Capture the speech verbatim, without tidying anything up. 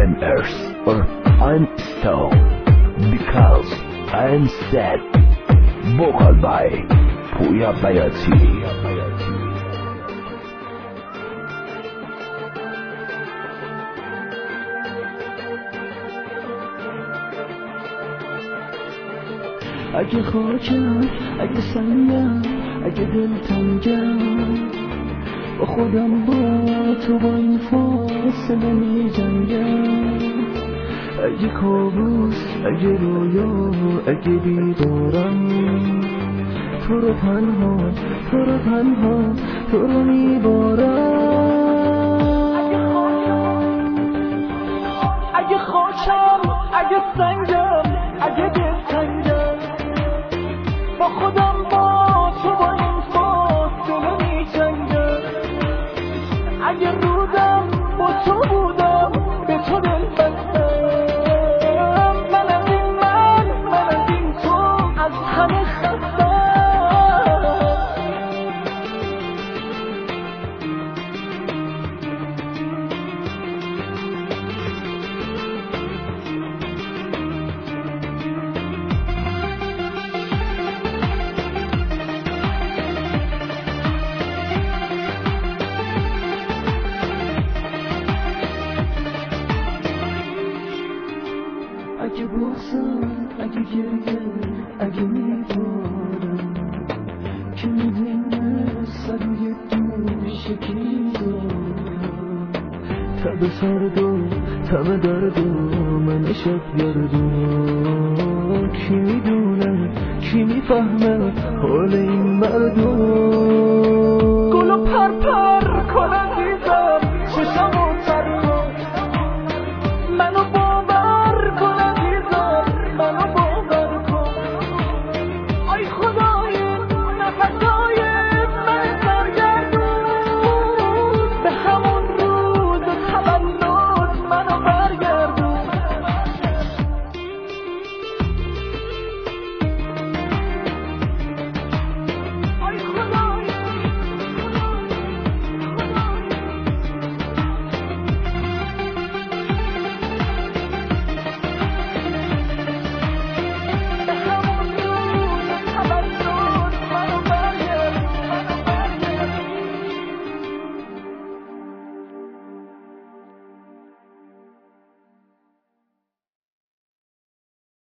I'm earth or I'm stone because I'm sad. Vocal by Puya Bayati. اگه خاکم، اگه سنگم، اگه دلتنگم، با خودم با تو با این فاصله می جنگم. اگه کابوس، اگه رویا، اگه بیدارم، تو رو تنها، تو رو تنها، تو رو میبارم. اگه خاکم، اگه سنگم، اگه دلتنگم، با خودم با تو با این فاصله می جنگم. اگه رودم با تو بودم به تو دل بستم. من از این من من از این تو از همه خستم. اگه بغزم، اگه گریه، اگه میبارم، که میدونه سر یه دوش کی دارم. تب سرد و تب درد و من شب گرد و کی میدونه، کی میفهمه حال این مرد و گل و پر پر کنن